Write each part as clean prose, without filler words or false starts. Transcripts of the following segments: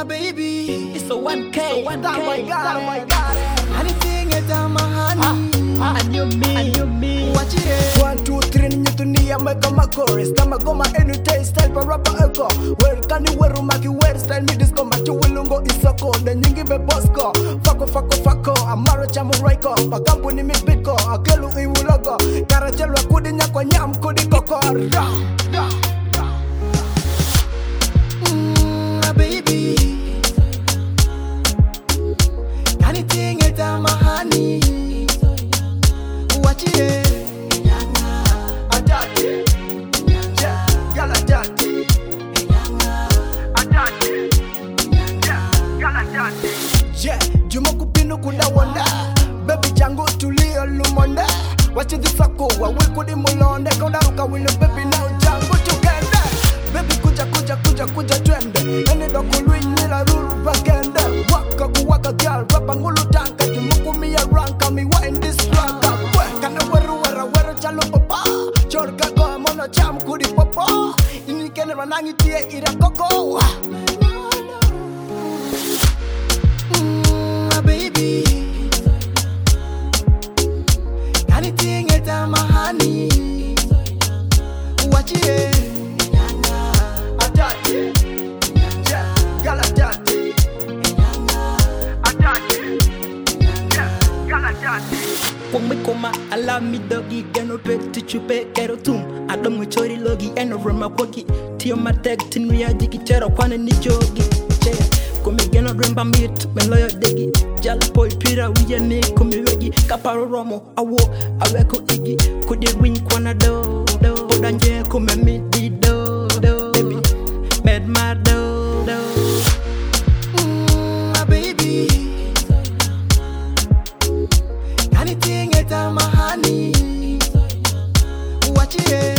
baby, it's a 1K. Oh my God. Anything is my honey. And you me. Watch it. 1, 2, 3 ninyutunia meka chorus. Kama goma any taste style pa rapper eko. Where can you wear umaki wear style me disco machu wilungo isoko. The nyingi be bosco. Fako. Amaro chamu raiko. Pagampu ni mipiko. Akelu iwulogo. Karachelo akudi nyakwa nyam kudi koko. Baby, anything is my honey. Watch it. Yeah, Juma kupinu kuda wanda. Baby jango tulio lumonda. Watch this sako wa wikudi mulonde. Kauda ruka wino baby now jango together. Baby kuja twende. Ene doko lui nila ruru bagende. Waka girl. Rapa ngulu tanka. Jimuku ya ranka. Mi wa in this raka. Kana weru chalo papa. Chorka go mono cham kudi popo. Ini kene ranangi tie ira koko. Baby, anything is my honey. Watch it. When we come out, allow me doggy, get no pet to chupe, get a tomb. I don't want chori logi, and over my pocket. Tio my tech, tin ria jiki chero, kwana ni jogi. Come again, no dream by me, my lawyer diggy. Jalapoi, Pira, we and me, come wegi. Caparo Romo, I walk, I record iggy. Could you win Quanado? Danje, come and meet the do, baby. Mad my do. Baby, anything is my honey. Watch it.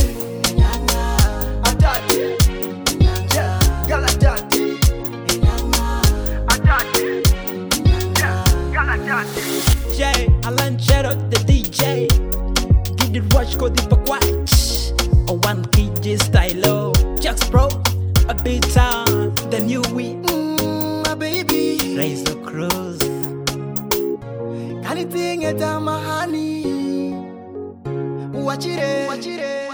Jay, Alan Cheddar, the DJ. Give it watch, go deep watch. A 1KG style, Jax Pro, a big time, the new week. My baby, raise the cruise. Anything is my honey. Watch it.